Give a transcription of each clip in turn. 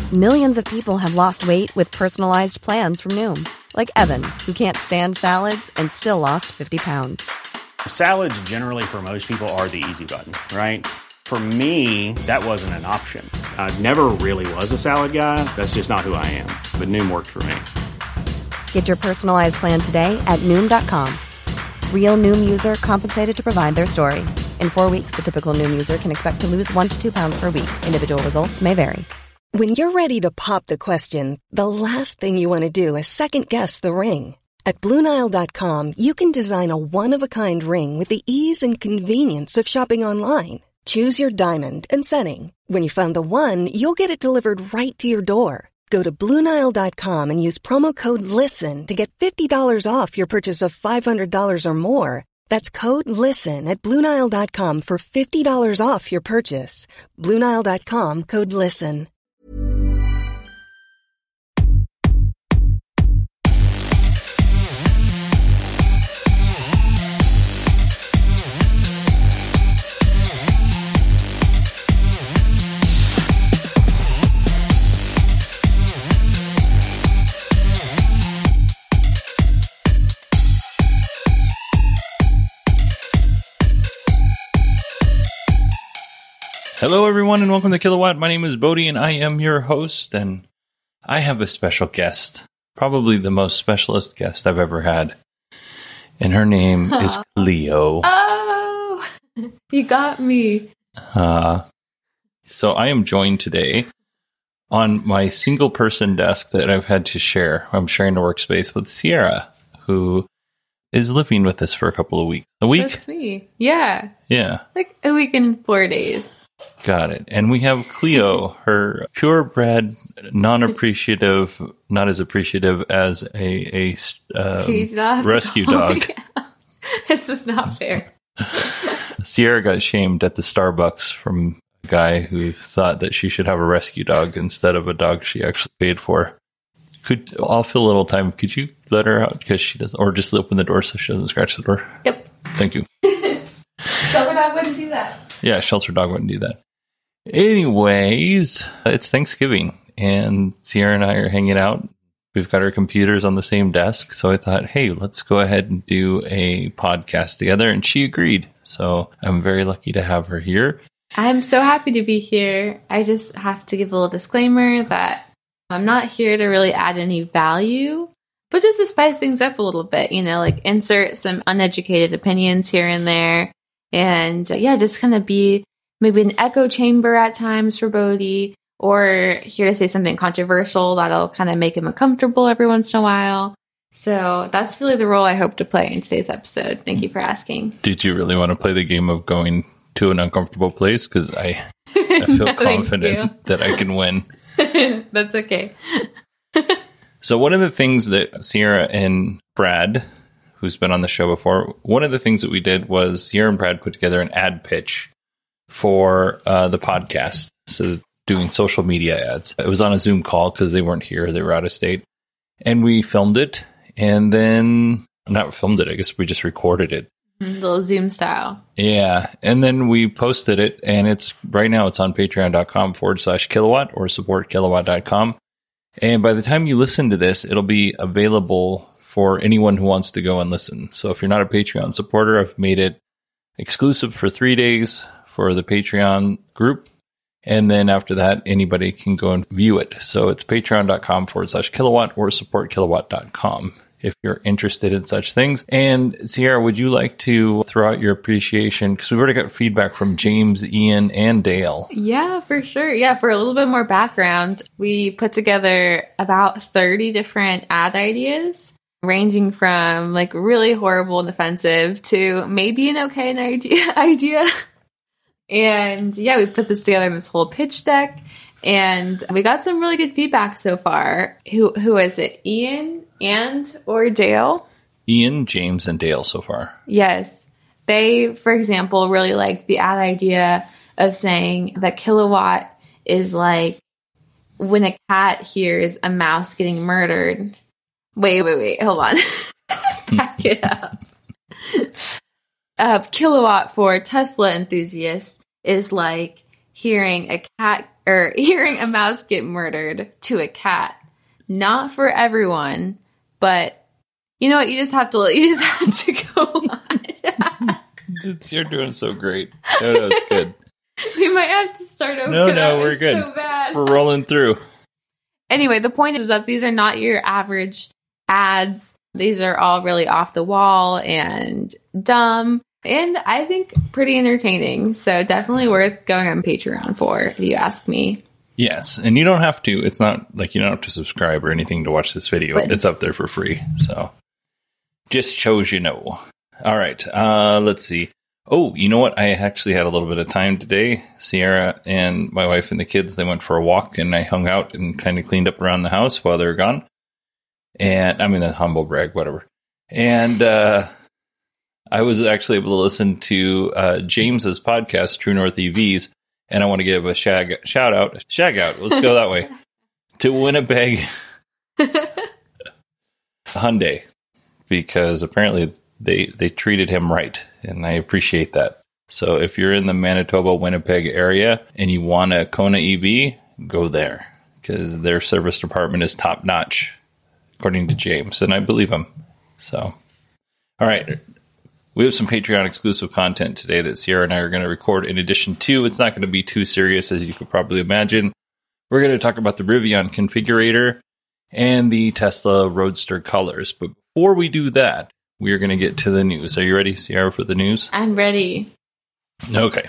Millions of people have lost weight with personalized plans from Noom. Like Evan, who can't stand salads and still lost 50 pounds. Salads generally for most people are the easy button, right? For me, that wasn't an option. I never really was a salad guy. That's just not who I am. But Noom worked for me. Get your personalized plan today at Noom.com. Real Noom user compensated to provide their story. In 4 weeks, the typical Noom user can expect to lose 1 to 2 pounds per week. Individual results may vary. When you're ready to pop the question, the last thing you want to do is second-guess the ring. At BlueNile.com, you can design a one-of-a-kind ring with the ease and convenience of shopping online. Choose your diamond and setting. When you find the one, you'll get it delivered right to your door. Go to BlueNile.com and use promo code LISTEN to get $50 off your purchase of $500 or more. That's code LISTEN at BlueNile.com for $50 off your purchase. BlueNile.com, code LISTEN. Hello, everyone, and welcome to Kilowatt. My name is Bodie, and I am your host, and I have a special guest, probably the most specialist guest I've ever had, and her name is Cleo. Oh, you got me. So I am joined today on my single-person desk that I've had to share. I'm sharing a workspace with Sierra, who is living with us for a couple of weeks. A week? That's me. Yeah. Yeah. Like a week and 4 days. Got it. And we have Cleo, her purebred, non-appreciative, not as appreciative as a rescue dog. Yeah. It's just not fair. Sierra got shamed at the Starbucks from a guy who thought that she should have a rescue dog instead of a dog she actually paid for. I'll fill a little time. Could you let her out because she doesn't, or just open the door so she doesn't scratch the door? Yep. Thank you. Shelter dog wouldn't do that. Yeah, shelter dog wouldn't do that. Anyways, it's Thanksgiving, and Sierra and I are hanging out. We've got our computers on the same desk, so I thought, hey, let's go ahead and do a podcast together, and she agreed. So I'm very lucky to have her here. I'm so happy to be here. I just have to give a little disclaimer that I'm not here to really add any value, but just to spice things up a little bit, like insert some uneducated opinions here and there. And just kind of be maybe an echo chamber at times for Bodie, or here to say something controversial that'll kind of make him uncomfortable every once in a while. So that's really the role I hope to play in today's episode. Thank you for asking. Did you really want to play the game of going to an uncomfortable place? Because I feel confident that I can win. That's okay. So one of the things that Sierra and Brad, who's been on the show before, one of the things that we did was Sierra and Brad put together an ad pitch for the podcast. So doing social media ads. It was on a Zoom call because they weren't here. They were out of state. And we filmed it. And then, not filmed it, I guess we just recorded it. A little Zoom style. Yeah. And then we posted it. And right now it's on patreon.com/kilowatt or supportkilowatt.com. And by the time you listen to this, it'll be available for anyone who wants to go and listen. So if you're not a Patreon supporter, I've made it exclusive for 3 days for the Patreon group. And then after that, anybody can go and view it. So it's patreon.com/kilowatt or supportkilowatt.com if you're interested in such things. And Sierra, would you like to throw out your appreciation? Because we've already got feedback from James, Ian, and Dale. Yeah, for sure. Yeah, for a little bit more background, we put together about 30 different ad ideas, ranging from like really horrible and offensive to maybe an okay idea. And yeah, we put this together in this whole pitch deck, and we got some really good feedback so far. Who is it? Ian or Dale? Ian, James, and Dale so far. Yes. They, for example, really liked the ad idea of saying that Kilowatt is like when a cat hears a mouse getting murdered. Wait, hold on. Back it up. Kilowatt for Tesla enthusiasts is like hearing a mouse get murdered to a cat. Not for everyone, but you know what? You just have to go on. You're doing so great. No, it's good. We might have to start over. No, we're good. So bad. We're rolling through. Anyway, the point is that these are not your average ads. These are all really off the wall and dumb, and I think pretty entertaining. So definitely worth going on Patreon for, if you ask me. Yes, and you don't have to. It's not like you don't have to subscribe or anything to watch this video. But it's up there for free. So just shows you know. All right, let's see. Oh, you know what? I actually had a little bit of time today. Sierra and my wife and the kids, they went for a walk, and I hung out and kind of cleaned up around the house while they were gone. And I mean, a humble brag, whatever. And I was actually able to listen to James's podcast, True North EVs, and I want to give a shag out, let's go that way, to Winnipeg Hyundai, because apparently they treated him right, and I appreciate that. So if you're in the Manitoba, Winnipeg area and you want a Kona EV, go there, because their service department is top notch, according to James, and I believe him. So, all right. We have some Patreon exclusive content today that Sierra and I are going to record. In addition to, it's not going to be too serious, as you could probably imagine. We're going to talk about the Rivian configurator and the Tesla Roadster colors. But before we do that, we are going to get to the news. Are you ready, Sierra, for the news? I'm ready. Okay.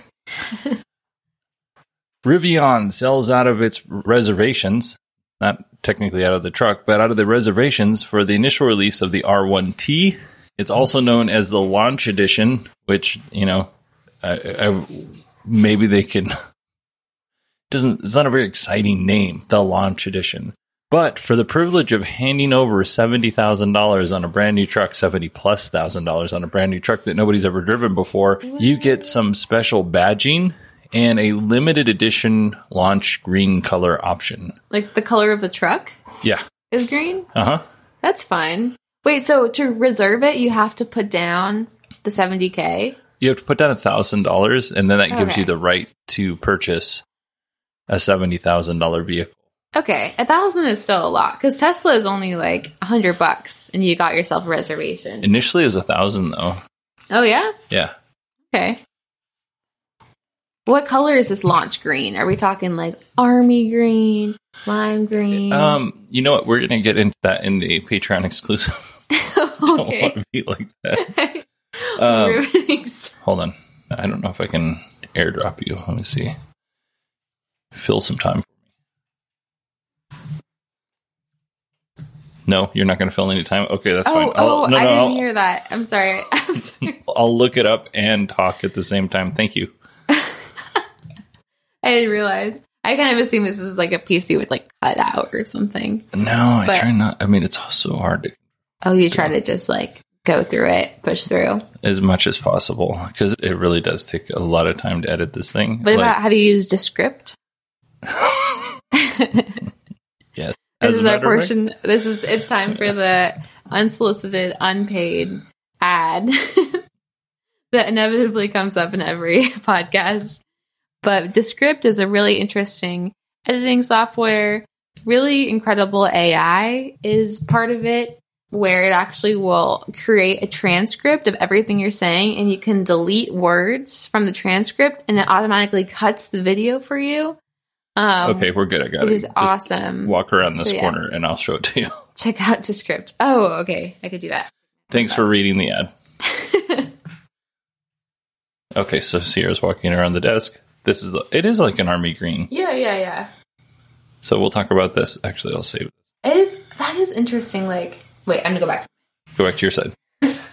Rivian sells out of its reservations, not technically out of the truck, but out of the reservations for the initial release of the R1T. It's also known as the Launch Edition, which, you know, maybe they can... It's not a very exciting name, the Launch Edition. But for the privilege of handing over $70,000 on a brand new truck, $70,000+ on a brand new truck that nobody's ever driven before, you get some special badging and a limited edition launch green color option. Like the color of the truck? Yeah. Is green? Uh-huh. That's fine. Wait, so to reserve it, you have to put down the $70,000? You have to put down $1,000, and then that gives you the right to purchase a $70,000 vehicle. Okay, $1,000 is still a lot, because Tesla is only like $100, and you got yourself a reservation. Initially, it was $1,000 though. Oh yeah? Yeah. Okay. What color is this launch green? Are we talking like army green, lime green? You know what? We're gonna get into that in the Patreon exclusive. Don't want to be like that. Hold on. I don't know if I can airdrop you. Let me see. Fill some time. No, you're not going to fill any time? Okay, that's fine. I didn't hear that. I'm sorry. I'll look it up and talk at the same time. Thank you. I didn't realize. I kind of assume this is like a piece you would like cut out or something. No, I try not. I mean, it's so hard to... Oh, you try to just like go through it, push through? As much as possible, because it really does take a lot of time to edit this thing. What about, have you used Descript? Yes. This is our portion. It's time for the unsolicited, unpaid ad that inevitably comes up in every podcast. But Descript is a really interesting editing software. Really incredible AI is part of it, where it actually will create a transcript of everything you're saying, and you can delete words from the transcript, and it automatically cuts the video for you. Okay, we're good. I got it. Which is awesome. Walk around this corner and I'll show it to you. Check out Descript. Oh, okay. I could do that. Thanks for reading the ad. Okay, so Sierra's walking around the desk. It is like an army green. Yeah. So we'll talk about this. Actually, I'll save it. That is interesting. Like, wait, I'm gonna go back. Go back to your side.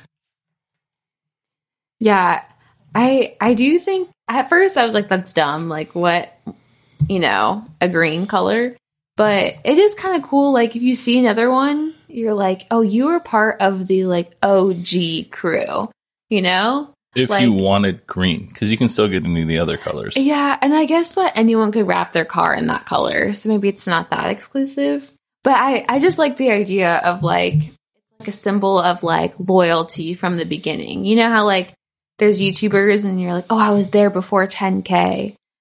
Yeah, I do think at first I was like, that's dumb. Like, what? A green color. But it is kind of cool. Like, if you see another one, you're like, oh, you were part of the, like, OG crew, If you wanted green, because you can still get any of the other colors. Yeah, and I guess that anyone could wrap their car in that color, so maybe it's not that exclusive. But I just like the idea of, like, it's like a symbol of, like, loyalty from the beginning. You know how, like, there's YouTubers and you're like, oh, I was there before 10K.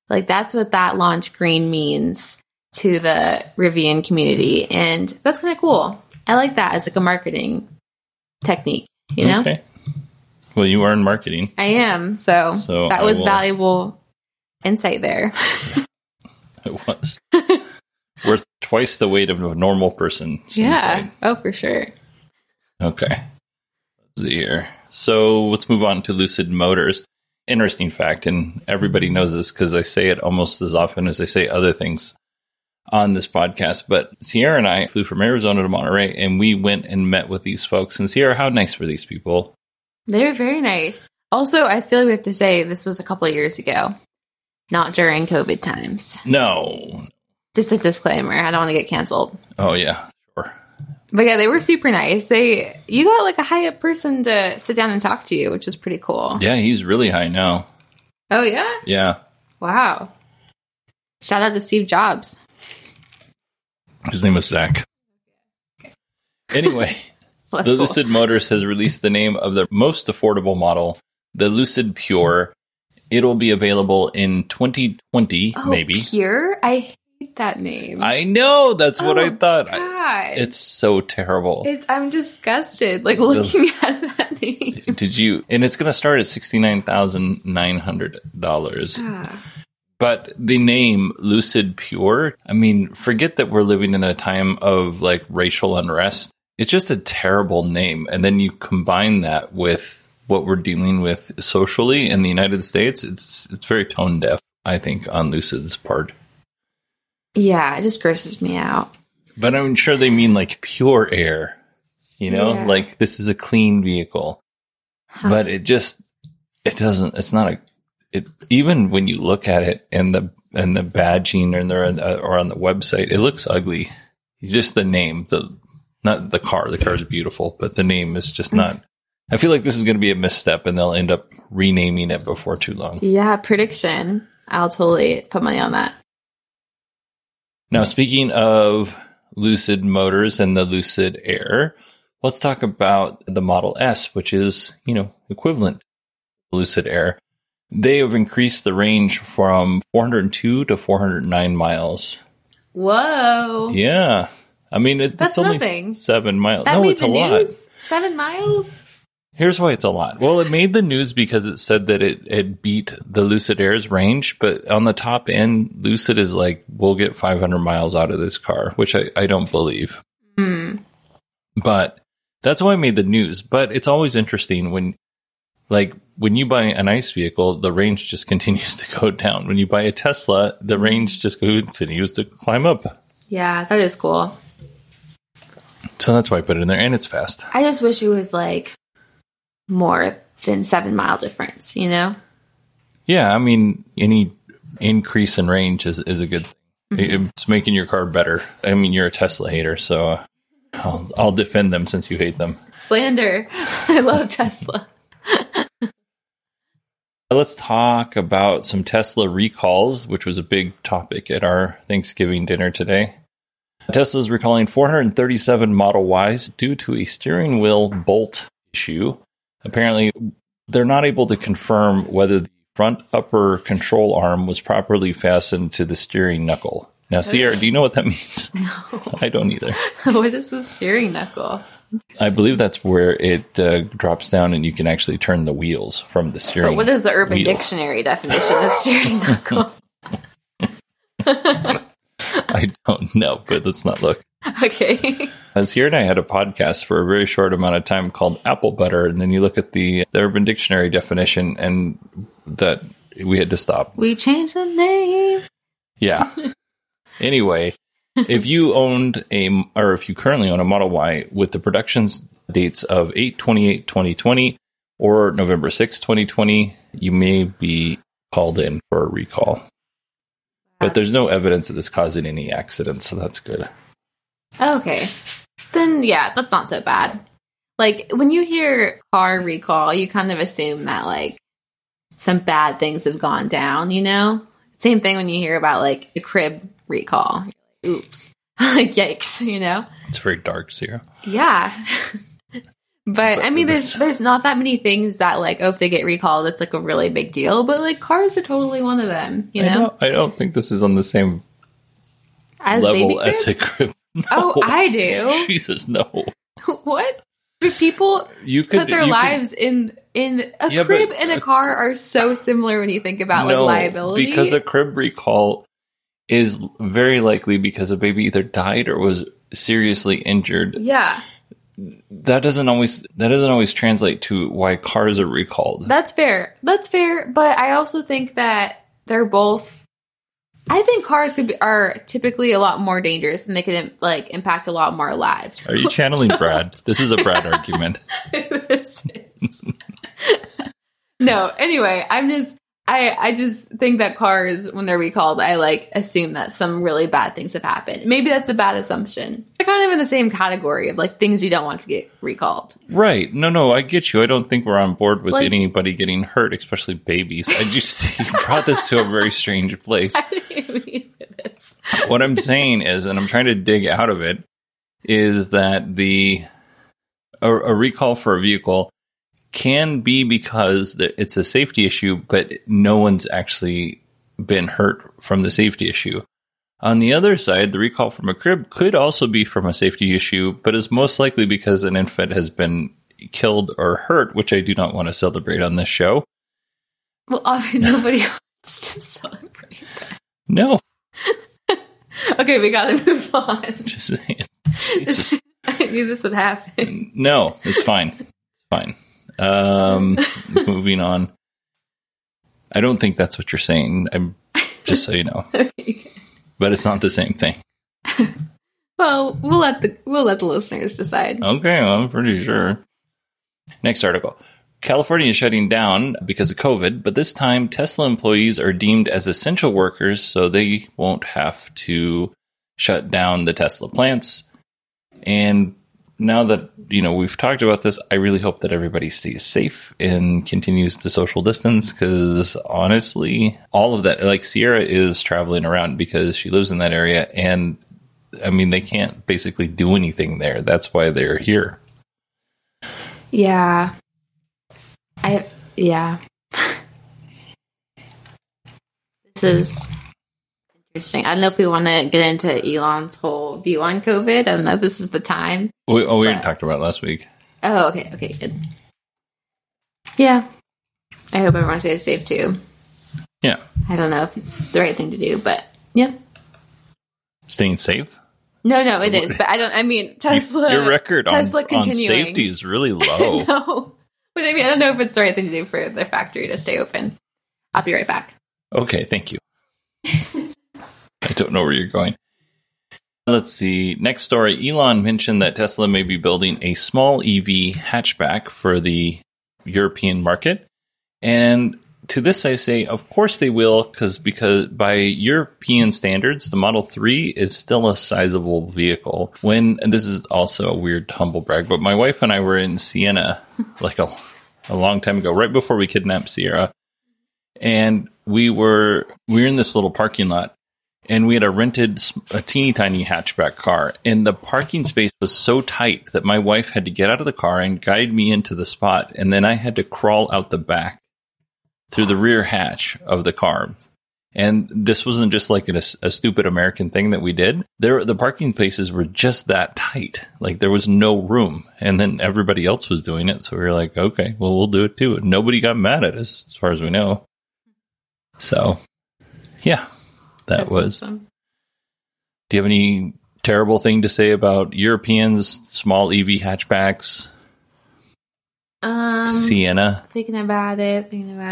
Like, that's what that launch green means to the Rivian community. And that's kind of cool. I like that as like a marketing technique, you know? Okay. Well, you are in marketing. I am. So that was valuable insight there. It was. Worth twice the weight of a normal person's insight. Oh, for sure. Okay. Let's see here. So let's move on to Lucid Motors. Interesting fact, and everybody knows this because I say it almost as often as I say other things on this podcast. But Sierra and I flew from Arizona to Monterey, and we went and met with these folks. And Sierra, how nice were these people? They were very nice. Also, I feel like we have to say this was a couple of years ago, not during COVID times. No. Just a disclaimer. I don't want to get canceled. Oh, yeah. Sure. But yeah, they were super nice. You got like a high up person to sit down and talk to you, which was pretty cool. Yeah, he's really high now. Oh, yeah? Yeah. Wow. Shout out to Steve Jobs. His name was Zach. Anyway, the Lucid Motors has released the name of the most affordable model, the Lucid Pure. It'll be available in 2020, maybe. Pure? I hate that name. I know. That's what I thought. God. It's so terrible. I'm disgusted, like, looking at that name. Did you? And it's going to start at $69,900. But the name Lucid Pure, I mean, forget that we're living in a time of like racial unrest. It's just a terrible name. And then you combine that with what we're dealing with socially in the United States. It's very tone deaf, I think, on Lucid's part. Yeah, it just grosses me out. But I'm sure they mean like pure air, you know, like this is a clean vehicle. But it doesn't, it's not a, even when you look at it and the badging or on the website, it looks ugly. Just the name, not the car. The car is beautiful, but the name is just not. I feel like this is going to be a misstep, and they'll end up renaming it before too long. Yeah, prediction. I'll totally put money on that. Now, speaking of Lucid Motors and the Lucid Air, let's talk about the Model S, which is, equivalent to Lucid Air. They have increased the range from 402 to 409 miles. Whoa. Yeah. I mean, it's only nothing. 7 miles. That no, made it's the a lot. news? 7 miles? Here's why it's a lot. Well, it made the news because it said that it beat the Lucid Air's range, but on the top end, Lucid is like, we'll get 500 miles out of this car, which I don't believe. But that's why I made the news. But it's always interesting when you buy an ICE vehicle, the range just continues to go down. When you buy a Tesla, the range just continues to climb up. Yeah, that is cool. So that's why I put it in there, and it's fast. I just wish it was like more than 7 mile difference, you know? Yeah, I mean, any increase in range is a good thing. It's making your car better. I mean, you're a Tesla hater, so I'll defend them since you hate them. Slander. I love Tesla. Let's talk about some Tesla recalls, which was a big topic at our Thanksgiving dinner today. Tesla is recalling 437 Model Ys due to a steering wheel bolt issue. Apparently, they're not able to confirm whether the front upper control arm was properly fastened to the steering knuckle. Now, Sierra, do you know what that means? No. I don't either. What is the steering knuckle? I believe that's where it drops down and you can actually turn the wheels from the steering But what is the Urban wheel. Dictionary definition of steering knuckle? I don't know, but let's not look. Okay. Sierra and I had a podcast for a very short amount of time called Apple Butter, and then you look at the Urban Dictionary definition, and that we had to stop. We changed the name. Yeah. Anyway, if you currently own a Model Y with the production dates of 8/28/2020 or November 6, 2020, you may be called in for a recall. But there's no evidence of this causing any accidents, so that's good. Okay. Then, yeah, that's not so bad. Like, when you hear car recall, you kind of assume that, like, some bad things have gone down, you know? Same thing when you hear about, like, a crib recall. You're like, oops. Like, yikes, you know? It's very dark, Sierra. Yeah. But I mean, there's not that many things that like, oh, if they get recalled, it's like a really big deal. But like cars are totally one of them, you know? I don't think this is on the same as level as a crib. No. Oh, I do. Jesus, no. What? People put their lives in a crib and a car are so similar when you think about like liability. Because a crib recall is very likely because a baby either died or was seriously injured. Yeah. That doesn't always translate to why cars are recalled. That's fair. But I also think that they're both. I think cars are typically a lot more dangerous, and they can like impact a lot more lives. Are you channeling Brad? This is a Brad argument. This is. No. Anyway, I just think that cars, when they're recalled, I like assume that some really bad things have happened. Maybe that's a bad assumption. They're kind of in the same category of like things you don't want to get recalled. Right. No, I get you. I don't think we're on board with anybody getting hurt, especially babies. You brought this to a very strange place. I didn't mean this. What I'm saying is, and I'm trying to dig out of it, is that a recall for a vehicle can be because it's a safety issue, but no one's actually been hurt from the safety issue. On the other side, the recall from a crib could also be from a safety issue, but is most likely because an infant has been killed or hurt, which I do not want to celebrate on this show. Well, obviously nobody wants to celebrate that. No. Okay, we gotta move on. Just saying. Jesus. I knew this would happen. No, it's fine. It's fine. Moving on. I don't think that's what you're saying. I'm just so you know. Okay. But it's not the same thing. Well, we'll let the listeners decide. Okay, well, I'm pretty sure. Next article. California is shutting down because of COVID, but this time Tesla employees are deemed as essential workers, so they won't have to shut down the Tesla plants. And now that, we've talked about this, I really hope that everybody stays safe and continues to social distance, because honestly, all of that, like Sierra is traveling around because she lives in that area, and I mean, they can't basically do anything there. That's why they're here. Yeah. This is interesting. I don't know if we want to get into Elon's whole view on COVID. I don't know if this is the time. We already talked about it last week. Oh, okay. Okay, good. Yeah. I hope everyone stays safe too. Yeah. I don't know if it's the right thing to do, but yeah. Staying safe? No, it is. But Tesla. Your record on continuing. safety is really low. No. But I don't know if it's the right thing to do for the factory to stay open. I'll be right back. Okay, thank you. I don't know where you're going. Let's see. Next story. Elon mentioned that Tesla may be building a small EV hatchback for the European market. And to this I say, of course they will, because by European standards, the Model 3 is still a sizable vehicle. And this is also a weird humble brag, but my wife and I were in Siena like a long time ago, right before we kidnapped Sierra. And we were in this little parking lot, and we had a teeny tiny hatchback car, and the parking space was so tight that my wife had to get out of the car and guide me into the spot, and then I had to crawl out the back through the rear hatch of the car. And this wasn't just like a stupid American thing that we did. The parking spaces were just that tight. Like, there was no room. And then everybody else was doing it. So we were like, okay, well, we'll do it too. And nobody got mad at us, as far as we know. So, yeah, that's awesome. Do you have any terrible thing to say about Europeans, small EV hatchbacks? Sienna. Thinking about it.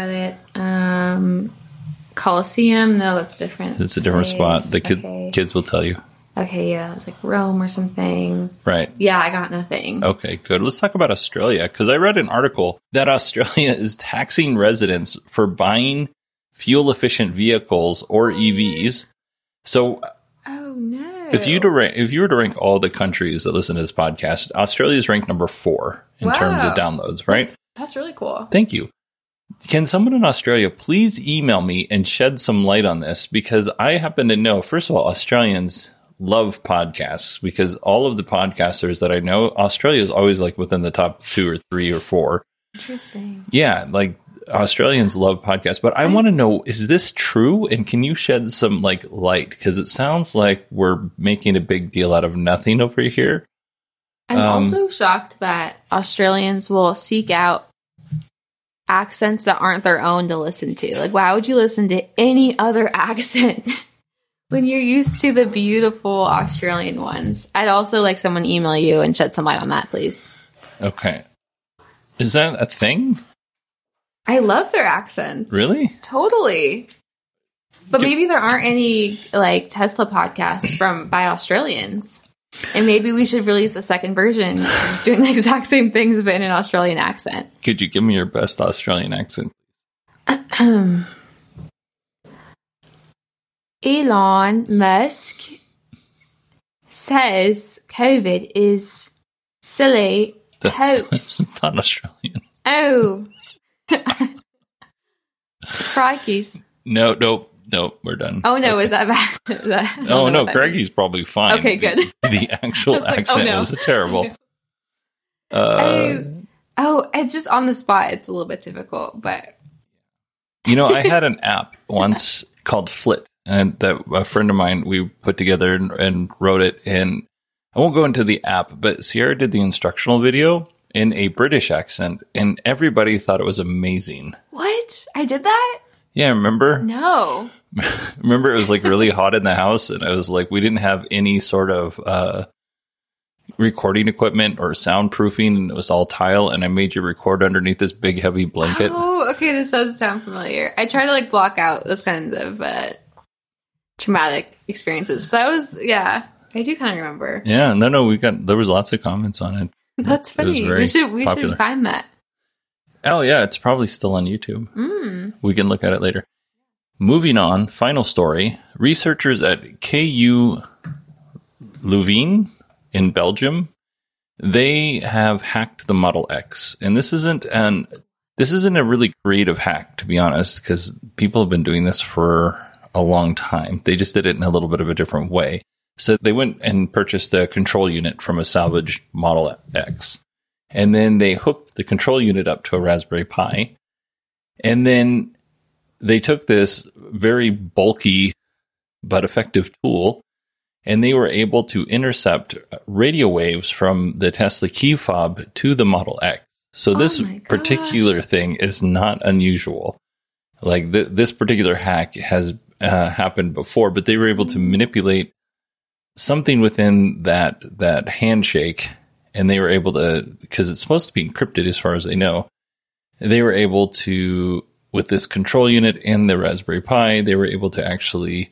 Colosseum. No, that's different. It's a different spot. The kids will tell you. Okay, yeah, it's like Rome or something. Right. Yeah, I got nothing. Okay, good. Let's talk about Australia, because I read an article that Australia is taxing residents for buying fuel-efficient vehicles or EVs. So, oh no! If you were to rank all the countries that listen to this podcast, Australia is ranked number 4 in terms of downloads. Right? That's really cool. Thank you. Can someone in Australia please email me and shed some light on this? Because I happen to know, first of all, Australians love podcasts because all of the podcasters that I know, Australia is always like within the top 2 or 3 or 4. Interesting. Yeah, like Australians love podcasts, but I want to know, is this true? And can you shed some like light? Because it sounds like we're making a big deal out of nothing over here. I'm also shocked that Australians will seek out accents that aren't their own to listen to. Like, why would you listen to any other accent when you're used to the beautiful Australian ones? I'd also like someone email you and shed some light on that, please. Okay. Is that a thing? I love their accents. Really? Totally. But maybe there aren't any like Tesla podcasts by Australians. And maybe we should release a second version doing the exact same things but in an Australian accent. Could you give me your best Australian accent? Elon Musk says COVID is silly. That's not Australian. Oh. Crikeys. No, we're done. Oh, no, okay. Is that bad? Oh, no, Craiggie's probably fine. Okay, good. The actual accent was terrible. It's just on the spot. It's a little bit difficult, but... I had an app once called Flit, and that a friend of mine, we put together and wrote it, and I won't go into the app, but Sierra did the instructional video in a British accent, and everybody thought it was amazing. What? I did that? Yeah, remember? No. Remember, it was like really hot in the house, and I was like, we didn't have any sort of recording equipment or soundproofing, and it was all tile, and I made you record underneath this big, heavy blanket. Oh, okay, this does sound familiar. I try to like block out those kinds of traumatic experiences, but that was, I do kind of remember. Yeah, no, there was lots of comments on it. That's funny. We should find that. Oh, yeah, it's probably still on YouTube. We can look at it later. Moving on, final story. Researchers at KU Leuven in Belgium, they have hacked the Model X. And this isn't a really creative hack, to be honest, because people have been doing this for a long time. They just did it in a little bit of a different way. So they went and purchased a control unit from a salvaged Model X. And then they hooked the control unit up to a Raspberry Pi. And then they took this very bulky but effective tool, and they were able to intercept radio waves from the Tesla key fob to the Model X. So this particular thing is not unusual. Like this particular hack has happened before, but they were able to manipulate something within that handshake, and they were able to, because it's supposed to be encrypted as far as they know, they were able to, with this control unit and the Raspberry Pi, they were able to actually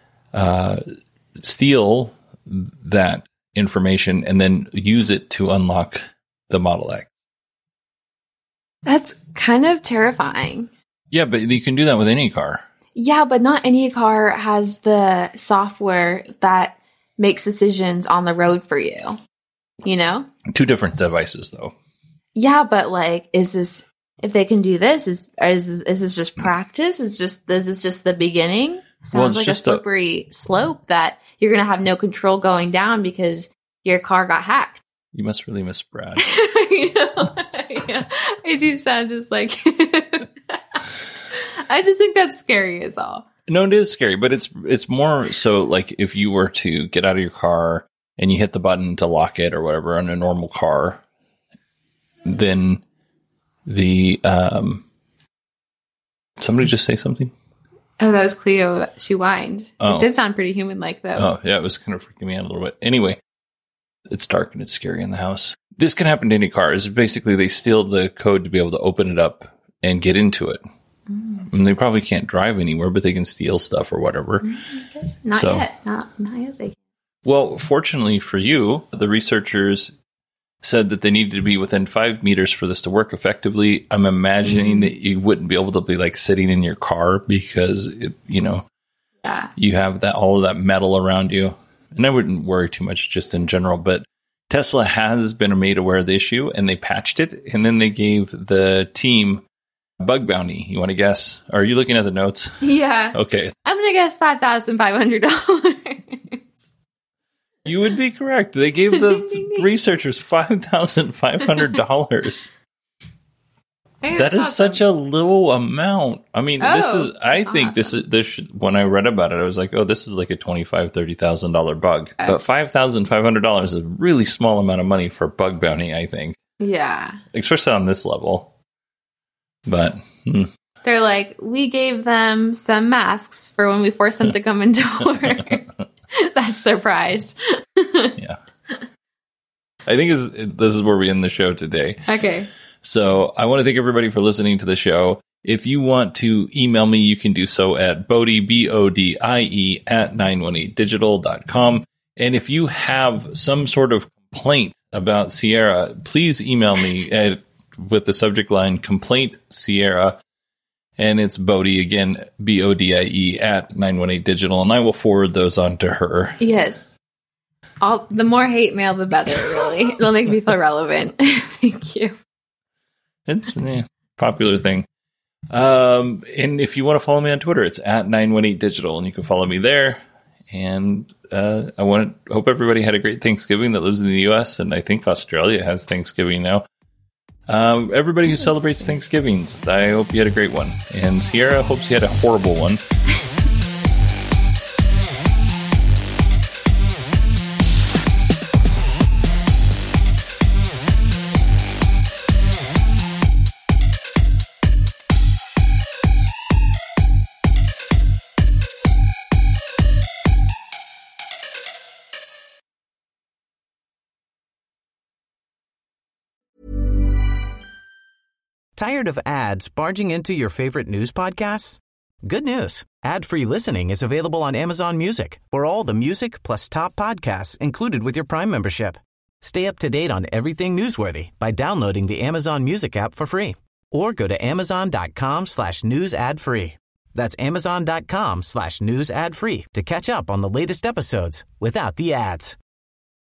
steal that information and then use it to unlock the Model X. That's kind of terrifying. Yeah, but you can do that with any car. Yeah, but not any car has the software that makes decisions on the road for you. You know? 2 different devices, though. Yeah, but like, if they can do this, is this just practice? Is this just the beginning? Sounds like a slippery slope that you're going to have no control going down because your car got hacked. You must really miss Brad. Yeah, I do sound just like... I just think that's scary is all. No, it is scary, but it's more so like if you were to get out of your car and you hit the button to lock it or whatever on a normal car, then the somebody just say something? Oh, that was Cleo. She whined. Oh. It did sound pretty human-like, though. Oh, yeah, it was kind of freaking me out a little bit. Anyway, it's dark and it's scary in the house. This can happen to any car. It's basically they steal the code to be able to open it up and get into it. And they probably can't drive anywhere, but they can steal stuff or whatever. Not yet. Not yet. They can. Well, fortunately for you, the researchers said that they needed to be within 5 meters for this to work effectively. I'm imagining that you wouldn't be able to be like sitting in your car because, you have all of that metal around you. And I wouldn't worry too much just in general, but Tesla has been made aware of the issue and they patched it. And then they gave the team bug bounty. You want to guess? Are you looking at the notes? Yeah. Okay. I'm going to guess $5,500. You would be correct. They gave the researchers $5,500. That is such a little amount. I mean, this is, I think awesome. When I read about it, I was like, oh, this is like a $25,000, $30,000 bug. Okay. But $5,500 is a really small amount of money for bug bounty, I think. Yeah. Especially on this level. But they're like, we gave them some masks for when we force them to come into work. That's their prize. Yeah. I think this is where we end the show today. Okay. So I want to thank everybody for listening to the show. If you want to email me, you can do so at Bodie, BODIE at 918digital.com. And if you have some sort of complaint about Sierra, please email me with the subject line Complaint Sierra. And it's Bodie again, BODIE at 918digital. And I will forward those on to her. Yes. The more hate mail, the better, really. It'll make me feel relevant. Thank you. It's a popular thing. And if you want to follow me on Twitter, it's at 918digital, and you can follow me there. And I hope everybody had a great Thanksgiving that lives in the U.S., and I think Australia has Thanksgiving now. Everybody who celebrates Thanksgivings, I hope you had a great one. And Sierra hopes you had a horrible one. Tired of ads barging into your favorite news podcasts? Good news. Ad-free listening is available on Amazon Music for all the music plus top podcasts included with your Prime membership. Stay up to date on everything newsworthy by downloading the Amazon Music app for free or go to amazon.com/news ad free. That's amazon.com/news ad free to catch up on the latest episodes without the ads.